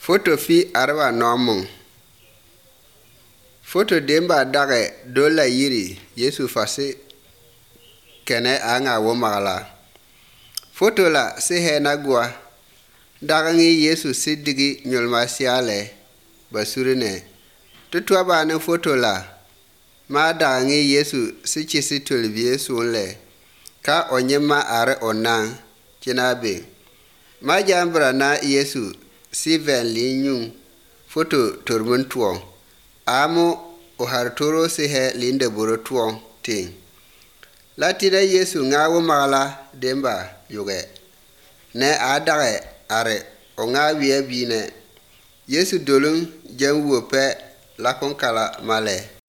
Foto fi arwa nomung. Foto demba dage dola yiri Yesu fasi kene anga wo magala. Foto la si hena gwa dagangi Yesu sidigi nyolma siale basurine. Tutwa ba ne foto la ma dagangi Yesu si chisi tulbiye sunle ka onyema are onang chinabe. Ma jambra na Yesu si ven li nyung foto turmun tuong. Amo o hartoro si he linde buru tuong ting. Latina Yesu ngawo magala demba yuge. Ne adage are o ngawiye bine. Yesu dolung jang wope lakon kala male.